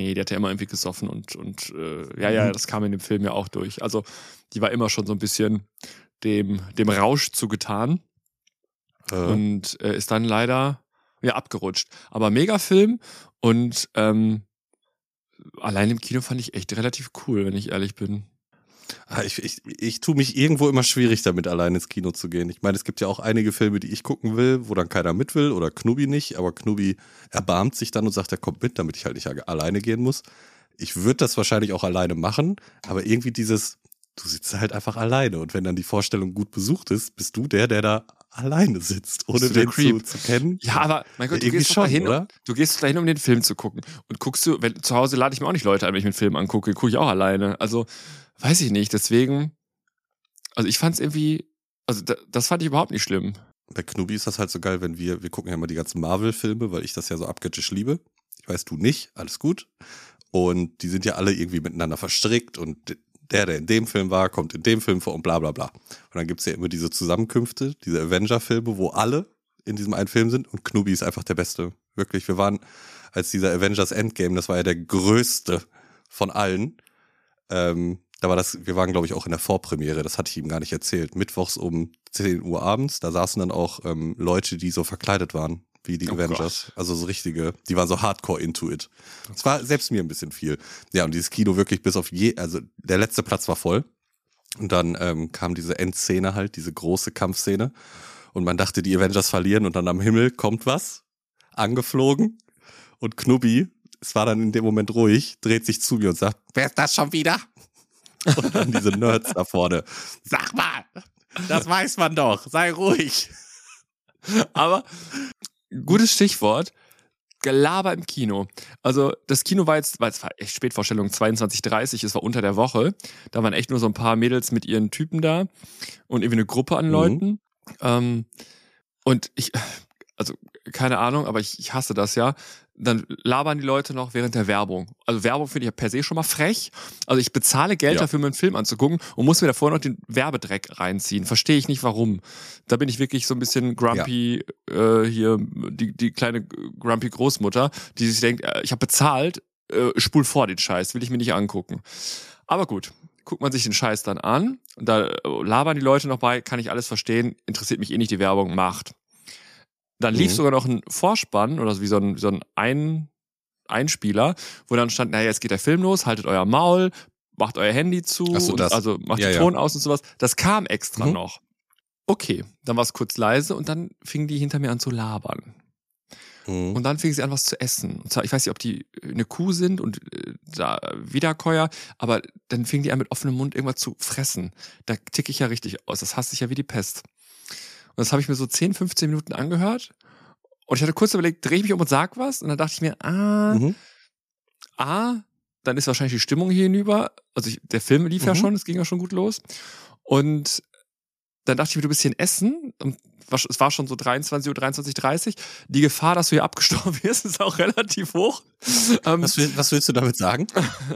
das kam in dem Film ja auch durch. Also die war immer schon so ein bisschen dem Rausch zugetan und ist dann leider abgerutscht. Aber Megafilm und allein im Kino fand ich echt relativ cool, wenn ich ehrlich bin. Ich tue mich irgendwo immer schwierig damit, allein ins Kino zu gehen. Ich meine, es gibt ja auch einige Filme, die ich gucken will, wo dann keiner mit will oder Knubi nicht, aber Knubi erbarmt sich dann und sagt, er kommt mit, damit ich halt nicht alleine gehen muss. Ich würde das wahrscheinlich auch alleine machen, aber irgendwie dieses du sitzt halt einfach alleine. Und wenn dann die Vorstellung gut besucht ist, bist du der da alleine sitzt, ohne den zu kennen. Ja, aber mein Gott, du gehst doch dahin, um den Film zu gucken. Und guckst du, zu Hause lade ich mir auch nicht Leute ein, wenn ich mir einen Film angucke, gucke ich auch alleine. Also, weiß ich nicht, deswegen, also ich fand's irgendwie, also das fand ich überhaupt nicht schlimm. Bei Knubi ist das halt so geil, wenn wir gucken ja immer die ganzen Marvel-Filme, weil ich das ja so abgöttisch liebe. Ich weiß, du nicht, alles gut. Und die sind ja alle irgendwie miteinander verstrickt und der in dem Film war, kommt in dem Film vor und bla bla bla. Und dann gibt's ja immer diese Zusammenkünfte, diese Avenger-Filme, wo alle in diesem einen Film sind und Knubi ist einfach der Beste. Wirklich, wir waren, als dieser Avengers Endgame, das war ja der größte von allen, wir waren, glaube ich, auch in der Vorpremiere, das hatte ich ihm gar nicht erzählt. Mittwochs um 10 Uhr abends, da saßen dann auch Leute, die so verkleidet waren, wie die Avengers. Gott. Also so richtige, die waren so hardcore into it. Es war selbst mir ein bisschen viel. Ja, und dieses Kino wirklich bis auf also der letzte Platz war voll. Und dann kam diese Endszene halt, diese große Kampfszene. Und man dachte, die Avengers verlieren und dann am Himmel kommt was, angeflogen. Und Knubi, es war dann in dem Moment ruhig, dreht sich zu mir und sagt, wer ist das schon wieder? Und dann diese Nerds da vorne. Sag mal, das weiß man doch, sei ruhig. Aber gutes Stichwort, Gelaber im Kino. Also das Kino war es war echt Spätvorstellung, 22:30, es war unter der Woche. Da waren echt nur so ein paar Mädels mit ihren Typen da und irgendwie eine Gruppe an Leuten. Und also keine Ahnung, aber ich hasse das ja. Dann labern die Leute noch während der Werbung. Also Werbung finde ich ja per se schon mal frech. Also ich bezahle Geld dafür, mir einen Film anzugucken und muss mir davor noch den Werbedreck reinziehen. Verstehe ich nicht, warum. Da bin ich wirklich so ein bisschen grumpy, hier die kleine grumpy Großmutter, die sich denkt, ich habe bezahlt, spul vor den Scheiß, will ich mir nicht angucken. Aber gut, guckt man sich den Scheiß dann an und da labern die Leute noch bei, kann ich alles verstehen, interessiert mich eh nicht, die Werbung macht. Dann lief sogar noch ein Vorspann oder wie so ein Einspieler, wo dann stand, naja, jetzt geht der Film los, haltet euer Maul, macht euer Handy zu, also macht den Ton aus und sowas. Das kam extra noch. Okay, dann war es kurz leise und dann fingen die hinter mir an zu labern. Und dann fingen sie an, was zu essen. Und zwar, ich weiß nicht, ob die eine Kuh sind und da Wiederkäuer, aber dann fingen die an, mit offenem Mund irgendwas zu fressen. Da ticke ich ja richtig aus. Das hasse ich ja wie die Pest. Und das habe ich mir so 10, 15 Minuten angehört. Und ich hatte kurz überlegt, drehe ich mich um und sag was? Und dann dachte ich mir, dann ist wahrscheinlich die Stimmung hier hinüber. Also der Film lief ja schon, es ging ja schon gut los. Und dann dachte ich mir, du bist hier in Essen. Und es war schon so 23 Uhr, 23:30 Uhr. Die Gefahr, dass du hier abgestorben wirst, ist auch relativ hoch. Was willst du damit sagen?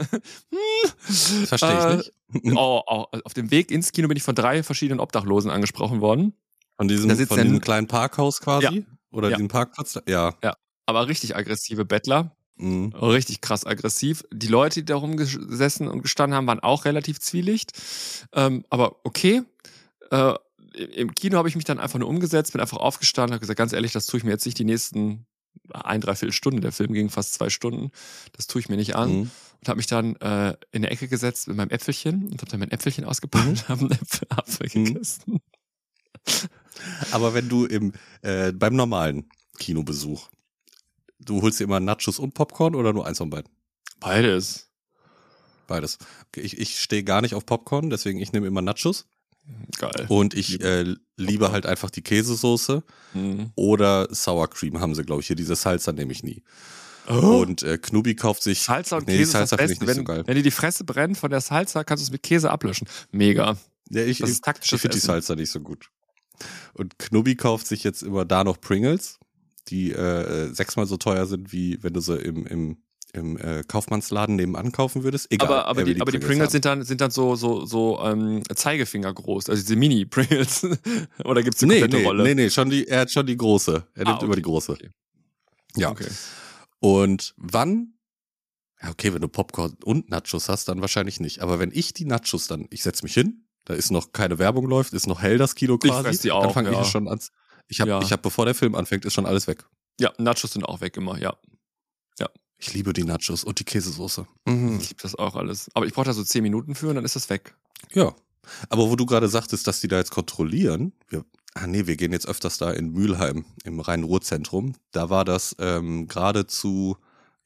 Verstehe ich nicht. Auf dem Weg ins Kino bin ich von 3 verschiedenen Obdachlosen angesprochen worden. Von diesem kleinen Parkhaus quasi? Ja. Oder diesem Parkplatz? Ja. Ja, aber richtig aggressive Bettler. Richtig krass aggressiv. Die Leute, die da rumgesessen und gestanden haben, waren auch relativ zwielicht. Aber okay. Im Kino habe ich mich dann einfach nur umgesetzt, bin einfach aufgestanden, habe gesagt, ganz ehrlich, das tue ich mir jetzt nicht die nächsten 1-3 Stunden. Der Film ging fast 2 Stunden. Das tue ich mir nicht an. Und habe mich dann in der Ecke gesetzt mit meinem Äpfelchen und habe dann mein Äpfelchen ausgepackt und habe einen Apfel gegessen. Aber wenn du beim normalen Kinobesuch, du holst dir immer Nachos und Popcorn oder nur eins von beiden? Beides. Okay, ich stehe gar nicht auf Popcorn, deswegen ich nehme immer Nachos. Geil. Und ich liebe halt einfach die Käsesoße oder Sour Cream haben sie, glaube ich. Hier diese Salsa nehme ich nie. Und Knubi kauft sich... Salsa und Käse ist das Beste. Nicht so geil. Wenn dir die Fresse brennt von der Salsa, kannst du es mit Käse ablöschen. Mega. Ja, ich finde die Salsa nicht so gut. Und Knubi kauft sich jetzt immer da noch Pringles, die 6-mal so teuer sind, wie wenn du sie im Kaufmannsladen nebenan kaufen würdest. Egal. Aber die Pringles sind dann so Zeigefinger groß, also diese Mini-Pringles. Oder gibt's eine komplette Rolle? Nee, er hat schon die große. Er nimmt immer die große. Okay. Ja. Okay. Und wann? Ja, okay, wenn du Popcorn und Nachos hast, dann wahrscheinlich nicht. Aber wenn ich die Nachos ich setze mich hin, da ist noch keine Werbung läuft, ist noch hell das Kino quasi. Ich fress die auch, dann fange ich schon an. Ich hab, bevor der Film anfängt, ist schon alles weg. Ja, Nachos sind auch weg immer, ja. Ich liebe die Nachos und die Käsesoße. Ich liebe das auch alles. Aber ich brauche da so 10 Minuten für und dann ist das weg. Ja. Aber wo du gerade sagtest, dass die da jetzt kontrollieren, wir gehen jetzt öfters da in Mülheim im Rhein-Ruhr-Zentrum. Da war das gerade zu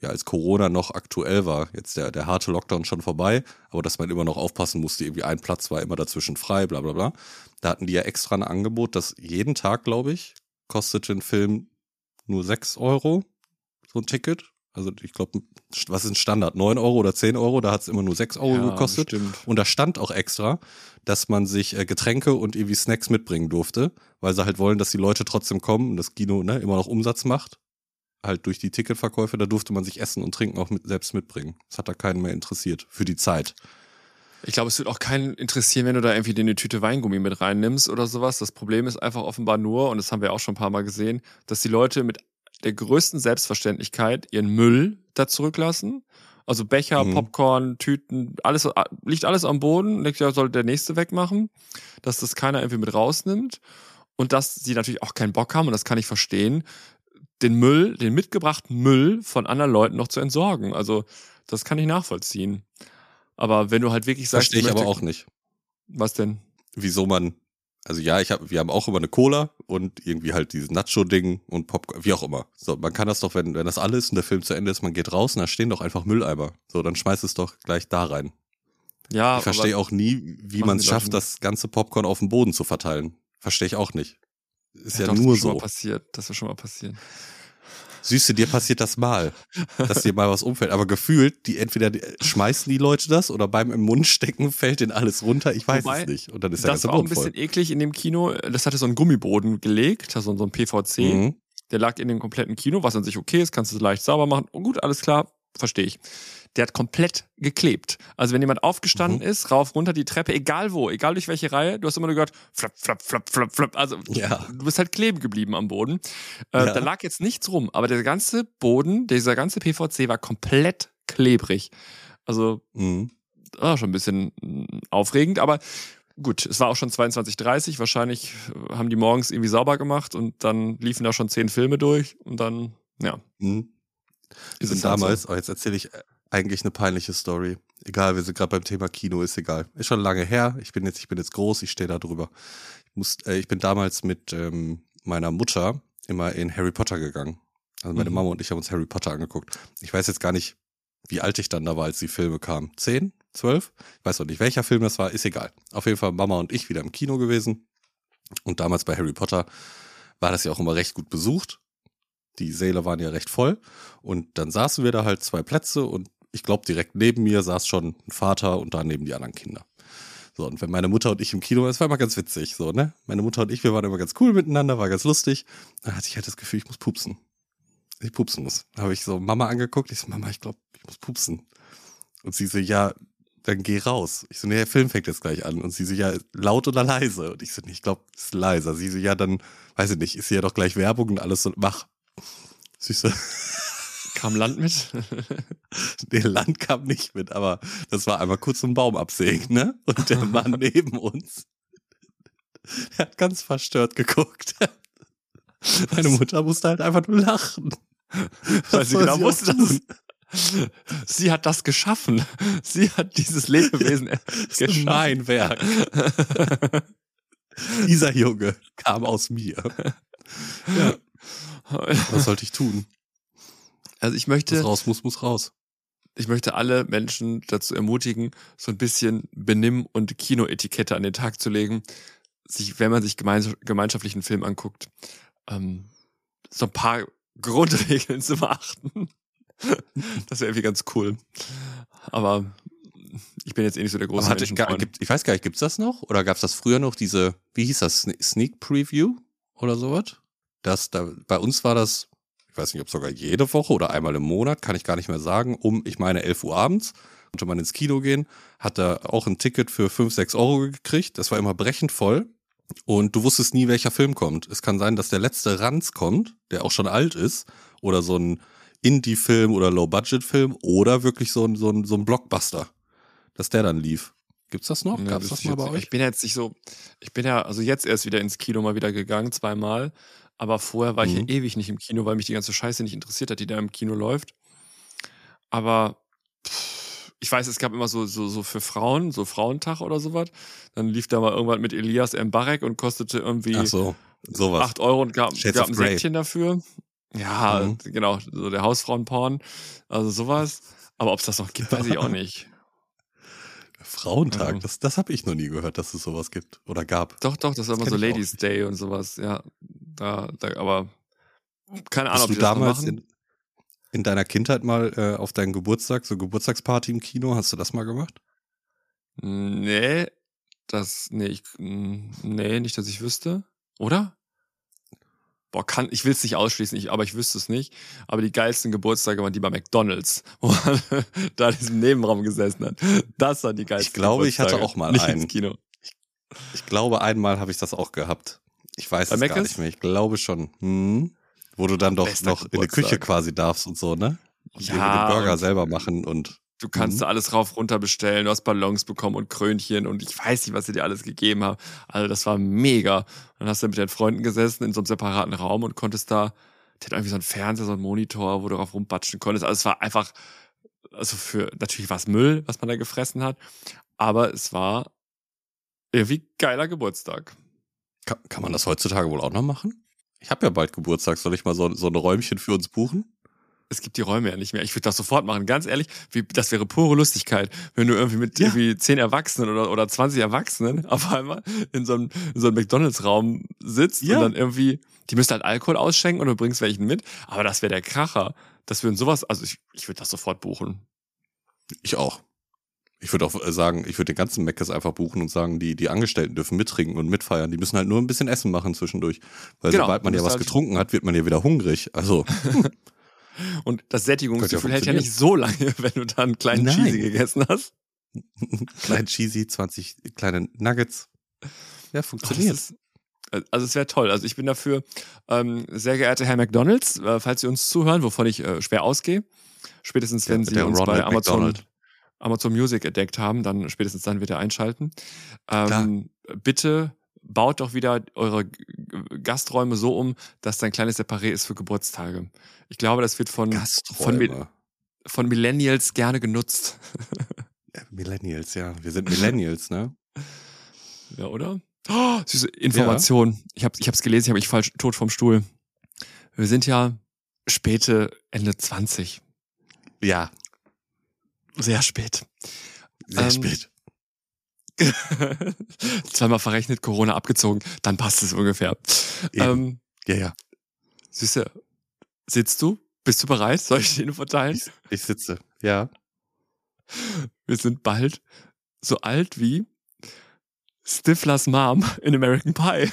ja, als Corona noch aktuell war, jetzt der harte Lockdown schon vorbei, aber dass man immer noch aufpassen musste, irgendwie ein Platz war immer dazwischen frei, bla bla bla. Da hatten die ja extra ein Angebot, dass jeden Tag, glaube ich, kostete ein Film nur 6 Euro, so ein Ticket. Also ich glaube, was ist ein Standard? 9 Euro oder 10 Euro? Da hat es immer nur 6 Euro gekostet. Bestimmt. Und da stand auch extra, dass man sich Getränke und irgendwie Snacks mitbringen durfte, weil sie halt wollen, dass die Leute trotzdem kommen und das Kino immer noch Umsatz macht. Halt durch die Ticketverkäufe, da durfte man sich Essen und Trinken auch selbst mitbringen. Das hat da keinen mehr interessiert für die Zeit. Ich glaube, es wird auch keinen interessieren, wenn du da irgendwie eine Tüte Weingummi mit reinnimmst oder sowas. Das Problem ist einfach offenbar nur, und das haben wir auch schon ein paar Mal gesehen, dass die Leute mit der größten Selbstverständlichkeit ihren Müll da zurücklassen. Also Becher, Popcorn, Tüten, alles liegt alles am Boden. Da soll der Nächste wegmachen, dass das keiner irgendwie mit rausnimmt. Und dass sie natürlich auch keinen Bock haben, und das kann ich verstehen, den mitgebrachten Müll von anderen Leuten noch zu entsorgen. Also das kann ich nachvollziehen. Aber wenn du halt wirklich sagst... Verstehe ich aber auch nicht. Was denn? Wieso man... Also ja, wir haben auch immer eine Cola und irgendwie halt dieses Nacho-Ding und Popcorn, wie auch immer. So, man kann das doch, wenn das alles und der Film zu Ende ist, man geht raus und da stehen doch einfach Mülleimer. So, dann schmeißt es doch gleich da rein. Ja, ich verstehe auch nie, wie man es schafft, das ganze Popcorn auf dem Boden zu verteilen. Verstehe ich auch nicht. Ist ja, nur so. Das wird schon mal passieren. Süße, dir passiert das mal, dass dir mal was umfällt. Aber gefühlt, entweder schmeißen die Leute das oder beim im Mund stecken fällt denen alles runter. Ich weiß es nicht. Und dann ist der ganze Boden voll. Das war auch ein bisschen eklig in dem Kino. Das hatte so einen Gummiboden gelegt, also so ein PVC. Mhm. Der lag in dem kompletten Kino, was an sich okay ist, kannst du leicht sauber machen. Oh, gut, alles klar, verstehe ich. Der hat komplett geklebt. Also wenn jemand aufgestanden ist, rauf, runter die Treppe, egal wo, egal durch welche Reihe, du hast immer nur gehört, flap, flap, flap, flap, flap. Also du bist halt kleben geblieben am Boden. Da lag jetzt nichts rum, aber der ganze Boden, dieser ganze PVC war komplett klebrig. Also schon ein bisschen aufregend, aber gut, es war auch schon 22:30, wahrscheinlich haben die morgens irgendwie sauber gemacht und dann liefen da schon 10 Filme durch und dann, ja. Wir sind damals, jetzt erzähle ich eigentlich eine peinliche Story. Egal, wir sind gerade beim Thema Kino, ist egal. Ist schon lange her, ich bin jetzt groß, ich stehe da drüber. Ich bin damals mit meiner Mutter immer in Harry Potter gegangen. Also meine Mama und ich haben uns Harry Potter angeguckt. Ich weiß jetzt gar nicht, wie alt ich dann da war, als die Filme kamen. 10? 12? Ich weiß noch nicht, welcher Film das war, ist egal. Auf jeden Fall Mama und ich wieder im Kino gewesen. Und damals bei Harry Potter war das ja auch immer recht gut besucht. Die Säle waren ja recht voll. Und dann saßen wir da halt 2 Plätze und ich glaube, direkt neben mir saß schon ein Vater und daneben die anderen Kinder. So, und wenn meine Mutter und ich im Kino, das war immer ganz witzig, so, ne? Meine Mutter und ich, wir waren immer ganz cool miteinander, war ganz lustig. Dann hatte ich halt das Gefühl, ich muss pupsen. Ich pupsen muss. Da habe ich so Mama angeguckt. Ich so, Mama, ich glaube, ich muss pupsen. Und sie so, ja, dann geh raus. Ich so, nee, der Film fängt jetzt gleich an. Und sie so, ja, laut oder leise? Und ich so, nee, ich glaube, es ist leiser. Sie so, ja, dann, weiß ich nicht, ist ja doch gleich Werbung und alles und mach. Süße. Kam Land mit? Nee, Land kam nicht mit, aber das war einmal kurz einen Baum absägen, ne? Und der Mann neben uns, der hat ganz verstört geguckt. Meine Mutter musste halt einfach nur lachen. Weil sie genau wusste, sie hat das geschaffen. Sie hat dieses Lebewesen geschaffen. Mein Werk. Dieser Junge kam aus mir. Ja. Was sollte ich tun? Also ich möchte... Was raus muss raus. Ich möchte alle Menschen dazu ermutigen, so ein bisschen Benimm- und Kinoetikette an den Tag zu legen, wenn man sich gemeinschaftlichen Film anguckt, so ein paar Grundregeln zu beachten. Das wäre irgendwie ganz cool. Aber ich bin jetzt eh nicht so der große Menschenfreund. Ich weiß gar nicht, gibt's das noch? Oder gab's das früher noch, diese, wie hieß das, Sneak Preview oder sowas? Bei uns war das, ich weiß nicht, ob sogar jede Woche oder einmal im Monat, kann ich gar nicht mehr sagen, ich meine 11 Uhr abends, konnte man ins Kino gehen, hat da auch ein Ticket für 5, 6 Euro gekriegt, das war immer brechend voll und du wusstest nie, welcher Film kommt. Es kann sein, dass der letzte Ranz kommt, der auch schon alt ist, oder so ein Indie-Film oder Low-Budget-Film oder wirklich so ein Blockbuster, dass der dann lief. Gibt's das noch? Gab's das mal bei euch? Ich bin ja also jetzt erst wieder ins Kino mal wieder gegangen, 2-mal. Aber vorher war ich ja ewig nicht im Kino, weil mich die ganze Scheiße nicht interessiert hat, die da im Kino läuft. Aber ich weiß, es gab immer so für Frauen, so Frauentag oder sowas. Dann lief da mal irgendwas mit Elias Mbarek und kostete irgendwie 8 Euro und gab ein Säckchen dafür. Ja, genau, so der Hausfrauenporn, also sowas. Aber ob es das noch gibt, weiß ich auch nicht. Frauentag, das habe ich noch nie gehört, dass es sowas gibt oder gab. Doch, das war immer so kenn ich auch Ladies nicht. Day und sowas, ja. Aber keine Ahnung, Bist ob du die das noch damals machen. in deiner Kindheit mal auf deinen Geburtstag, so Geburtstagsparty im Kino, hast du das mal gemacht? Nee, nee, nicht, dass ich wüsste. Oder? Boah, ich will es nicht ausschließen, aber ich wüsste es nicht. Aber die geilsten Geburtstage waren die bei McDonalds, wo man da in diesem Nebenraum gesessen hat. Das waren die geilsten Ich glaube, ich hatte Geburtstage. auch mal nicht einen. ins Kino. Ich glaube, einmal habe ich das auch gehabt. Ich weiß Bei es gar Meckes? nicht mehr. Ich glaube schon. Wo du dann doch Bester noch in die Küche Geburtstag. quasi darfst und so, ne? Und Ja, irgendwie den Burger und selber machen und du kannst da alles rauf runter bestellen, du hast Ballons bekommen und Krönchen und ich weiß nicht, was sie dir alles gegeben haben. Also das war mega. Dann hast du mit deinen Freunden gesessen in so einem separaten Raum und konntest da, die hat irgendwie so einen Fernseher, so einen Monitor, wo du drauf rumbatschen konntest. Also es war einfach, natürlich war es Müll, was man da gefressen hat, aber es war irgendwie geiler Geburtstag. Kann man das heutzutage wohl auch noch machen? Ich habe ja bald Geburtstag. Soll ich mal so ein Räumchen für uns buchen? Es gibt die Räume ja nicht mehr. Ich würde das sofort machen. Ganz ehrlich, das wäre pure Lustigkeit, wenn du irgendwie mit irgendwie 10 Erwachsenen oder 20 Erwachsenen auf einmal in so einem McDonalds-Raum sitzt und dann irgendwie, die müssen halt Alkohol ausschenken und du bringst welchen mit. Aber das wäre der Kracher. Das würden sowas, also ich würde das sofort buchen. Ich auch. Ich würde auch sagen, ich würde den ganzen Meckes einfach buchen und sagen, die Angestellten dürfen mittrinken und mitfeiern. Die müssen halt nur ein bisschen Essen machen zwischendurch. Weil Genau, sobald man du ja musst was halt- getrunken hat, wird man ja wieder hungrig. Also, Und das Sättigungsgefühl Könnte ja hält ja nicht so lange, wenn du dann einen kleinen Nein. Cheesy gegessen hast. klein Cheesy, 20 kleine Nuggets. Ja, funktioniert. Also es wäre toll. Also ich bin dafür, sehr geehrter Herr McDonalds, falls Sie uns zuhören, wovon ich schwer ausgehe, spätestens wenn Sie Der uns Ronald bei McDonald. Amazon Music entdeckt haben, dann spätestens dann wird er einschalten. Klar. Bitte baut doch wieder eure Gasträume so um, dass da ein kleines Separé ist für Geburtstage. Ich glaube, das wird von Millennials gerne genutzt. Millennials, ja. Wir sind Millennials, ne? Ja, oder? Oh, süße Information. Ich hab's gelesen, ich falsch tot vom Stuhl. Wir sind ja Ende 20. Ja, Sehr spät. sehr spät. Zweimal verrechnet, Corona abgezogen, dann passt es ungefähr. Ja. Süße, sitzt du? Bist du bereit? Soll ich die Info teilen? Ich sitze, ja. Wir sind bald so alt wie Stiflers Mom in American Pie.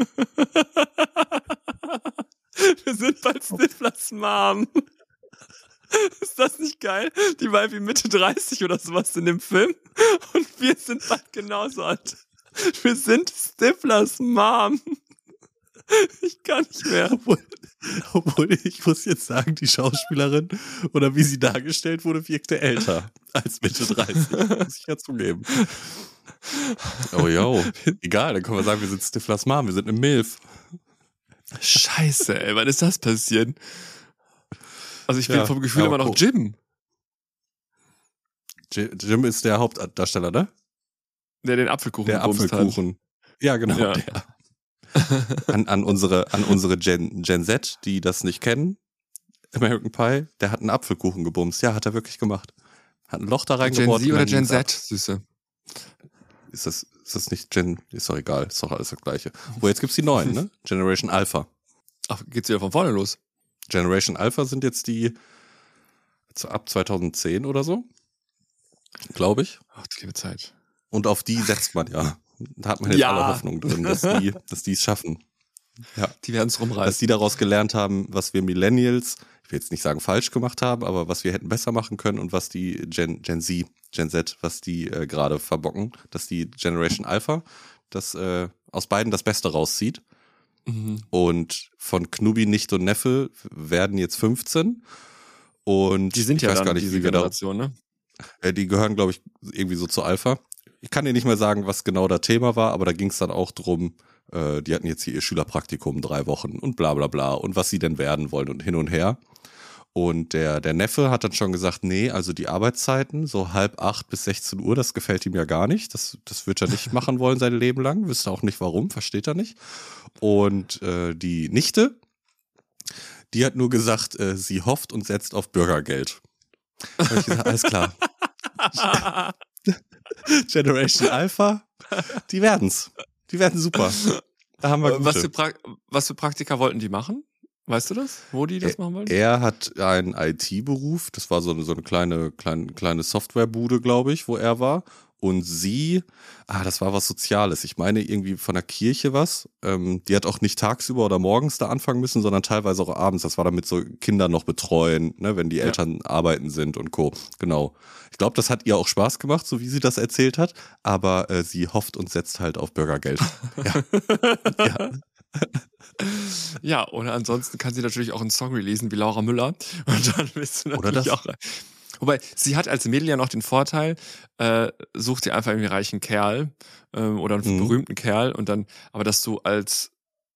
Wir sind bald Stiflers Mom. Ist das nicht geil? Die war wie Mitte 30 oder sowas in dem Film. Und wir sind bald genauso alt. Wir sind Stiflers Mom. Ich kann nicht mehr. Obwohl, ich muss jetzt sagen, die Schauspielerin oder wie sie dargestellt wurde, wirkte älter als Mitte 30. Muss ich ja zugeben. Oh ja, egal, dann können wir sagen, wir sind Stiflers Mom, wir sind eine Milf. Scheiße, ey, wann ist das passiert? Also ich bin vom Gefühl immer noch Jim. Jim ist der Hauptdarsteller, ne? Der den Apfelkuchen Der Apfelkuchen. Hat. Ja, genau. Ja. Der. An unsere Gen Z, die das nicht kennen, American Pie, der hat einen Apfelkuchen gebumst. Ja, hat er wirklich gemacht. Hat ein Loch da reingebohrt. Gen Z oder Gen Z, Süße? Ist das nicht Gen, ist doch egal, ist doch alles das Gleiche. Wo jetzt gibt's die neuen, ne? Generation Alpha. Ach, geht's wieder von vorne los? Generation Alpha sind jetzt die ab 2010 oder so, glaube ich. Ach, die liebe Zeit. Und auf die setzt man ja. Da hat man jetzt alle Hoffnung drin, dass die es schaffen. Ja. Die werden es rumreißen. Dass die daraus gelernt haben, was wir Millennials, ich will jetzt nicht sagen falsch gemacht haben, aber was wir hätten besser machen können und was die Gen Z, was die gerade verbocken, dass die Generation Alpha aus beiden das Beste rauszieht. Mhm. Und von Knubi, Nicht und Neffe werden jetzt 15. Und die sind ja weiß dann gar nicht, diese wie wir Generation, ne? Die gehören, glaube ich, irgendwie so zu Alpha. Ich kann dir nicht mehr sagen, was genau das Thema war, aber da ging es dann auch drum, die hatten jetzt hier ihr Schülerpraktikum 3 Wochen und bla bla bla und was sie denn werden wollen und hin und her. Und der Neffe hat dann schon gesagt, nee, also die Arbeitszeiten, so 7:30 bis 16 Uhr, das gefällt ihm ja gar nicht. Das wird er nicht machen wollen sein Leben lang. Wüsste auch nicht warum, versteht er nicht. Und die Nichte, Die hat nur gesagt, sie hofft und setzt auf Bürgergeld. Da hab ich gesagt, alles klar. Generation Alpha, die werden's. Die werden super. Da haben wir Was gute. was für Praktika wollten die machen? Weißt du das? Wo die das machen wollten? Er hat einen IT-Beruf, das war so eine kleine Softwarebude, glaube ich, wo er war. Und sie, das war was Soziales. Ich meine irgendwie von der Kirche was. Die hat auch nicht tagsüber oder morgens da anfangen müssen, sondern teilweise auch abends. Das war damit so Kinder noch betreuen, ne, wenn die Eltern arbeiten sind und Co. Genau. Ich glaube, das hat ihr auch Spaß gemacht, so wie sie das erzählt hat. Aber sie hofft und setzt halt auf Bürgergeld. Ja. Ja. Ja, oder ansonsten kann sie natürlich auch einen Song releasen wie Laura Müller. Und dann bist du Oder natürlich das. auch. Wobei, sie hat als Mädel ja noch den Vorteil, such dir einfach irgendwie einen reichen Kerl oder einen berühmten Kerl und dann, aber dass du als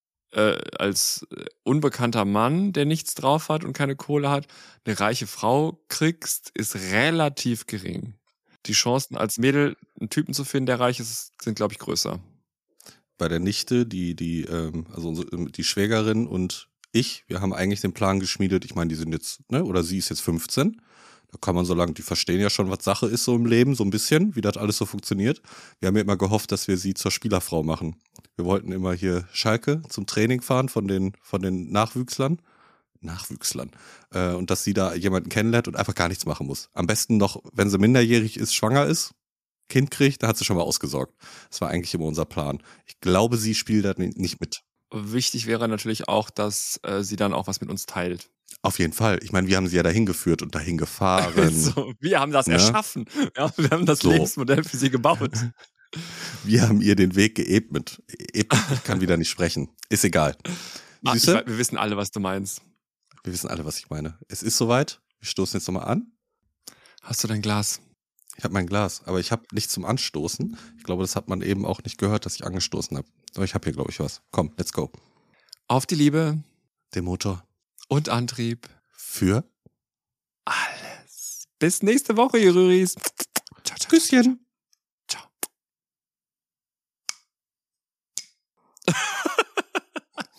unbekannter Mann, der nichts drauf hat und keine Kohle hat, eine reiche Frau kriegst, ist relativ gering. Die Chancen als Mädel einen Typen zu finden, der reich ist, sind, glaube ich, größer. Bei der Nichte, die Schwägerin und ich, wir haben eigentlich den Plan geschmiedet. Ich meine, die sind jetzt, ne, oder sie ist jetzt 15. Da kann man so lange, die verstehen ja schon, was Sache ist so im Leben, so ein bisschen, wie das alles so funktioniert. Wir haben ja immer gehofft, dass wir sie zur Spielerfrau machen. Wir wollten immer hier Schalke zum Training fahren von den Nachwüchslern. Und dass sie da jemanden kennenlernt und einfach gar nichts machen muss. Am besten noch, wenn sie minderjährig ist, schwanger ist, Kind kriegt, da hat sie schon mal ausgesorgt. Das war eigentlich immer unser Plan. Ich glaube, sie spielt da nicht mit. Wichtig wäre natürlich auch, dass sie dann auch was mit uns teilt. Auf jeden Fall. Ich meine, wir haben sie ja dahin geführt und dahin gefahren. So, wir haben das Ja. erschaffen. Ja, wir haben das So. Lebensmodell für sie gebaut. Wir haben ihr den Weg geebnet. Ich kann wieder nicht sprechen. Ist egal. Süße? Wir wissen alle, was du meinst. Wir wissen alle, was ich meine. Es ist soweit. Wir stoßen jetzt nochmal an. Hast du dein Glas? Ich habe mein Glas, aber ich habe nichts zum Anstoßen. Ich glaube, das hat man eben auch nicht gehört, dass ich angestoßen habe. Aber ich habe hier, glaube ich, was. Komm, let's go. Auf die Liebe Den Motor und Antrieb. für Alles. Bis nächste Woche, ihr Rüris. Ciao, ciao. Küsschen. Ciao.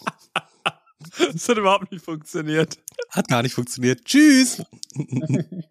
Das hat überhaupt nicht funktioniert. Hat gar nicht funktioniert. Tschüss.